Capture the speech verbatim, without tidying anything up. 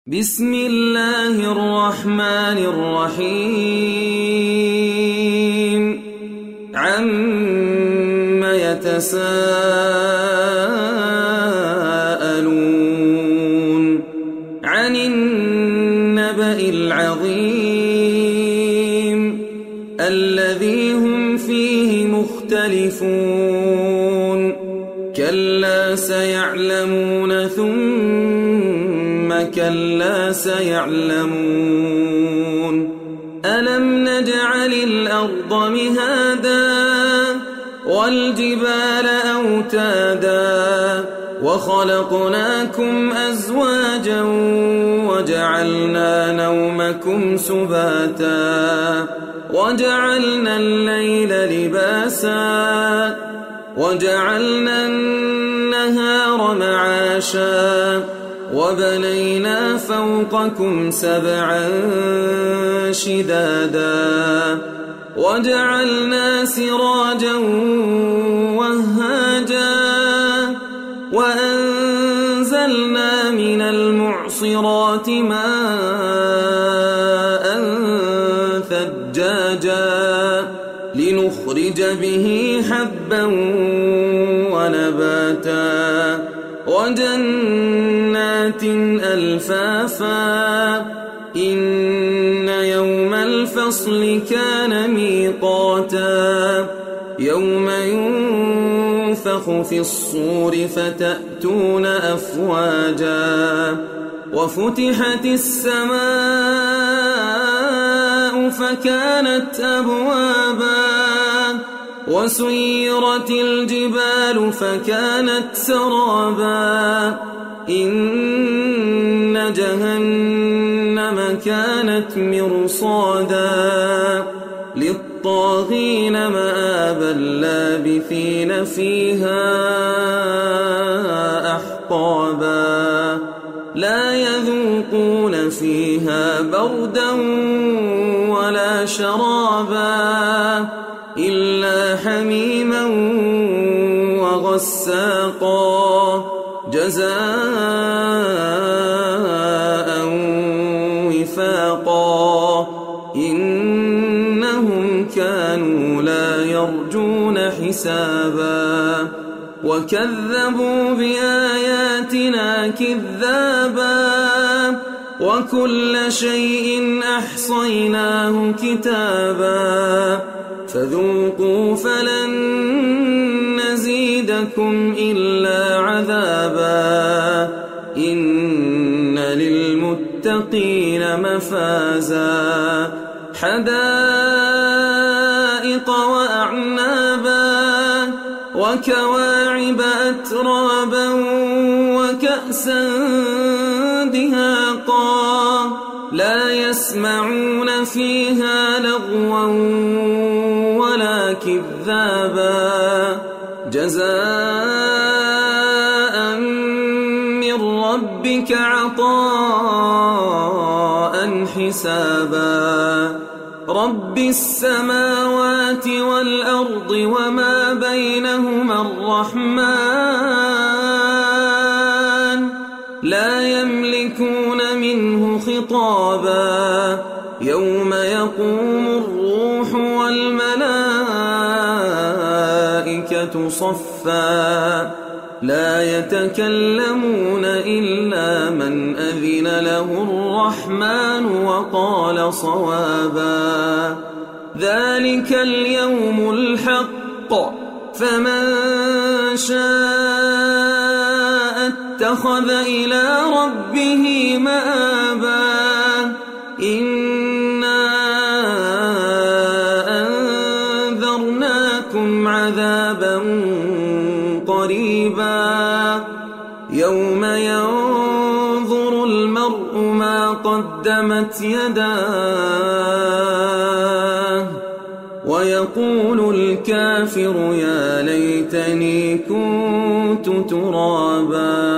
بسم الله الرحمن الرحيم عم يتساءلون عن النبأ العظيم الذي هم فيه مختلفون كلا سيعلمون ثم كلا سيعلمون ألم نجعل الأرض مهادا والجبال أوتادا وخلقناكم أزواجا وجعلنا نومكم سباتا وجعلنا الليل لباسا وجعلنا النهار معاشا وبنينا فوقكم سبعا شدادا وجعلنا سراجا وهاجا وأنزلنا من المعصرات ماء ثجاجا لنخرج به حبا ونباتا وجنات ألفافا إن يوم الفصل كان ميقاتا يوم ينفخ في الصور فتأتون أفواجا وفتحت السماء فكانت أبوابا وسيرت الجبال فكانت سرابا إن جهنم كانت مرصادا للطاغين مآبا لابثين فيها أحقابا لا يذوقون فيها بردا ولا شرابا إلا حميما وغساقا جزاء وفاقا إنهم كانوا لا يرجون حسابا وكذبوا بآياتنا كذابا وكل شيء أحصيناه كتابا فذوقوا فلن نزيدكم إلا عذابا إن للمتقين مفازا حدائق وأعنابا وكواعب أترابا وكأسا دهاقا لا يسمعون فيها لغوا ولا كذابا جزاء من ربك عطاء حسابا رب السماوات والأرض وما بينهما الرحمن لا يملكون منه خطابا يوم يقوم الروح والملائكة صفا لا يتكلمون إلا من أذن له الرحمن وقال صوابا ذلك اليوم الحق فمن شاء اتخذ إلى ربه مآبا إنا أنذرناكم عذابا قريبا يوم ينظر المرء ما قدمت يداه ويقول الكافر يا ليتني كنت ترابا.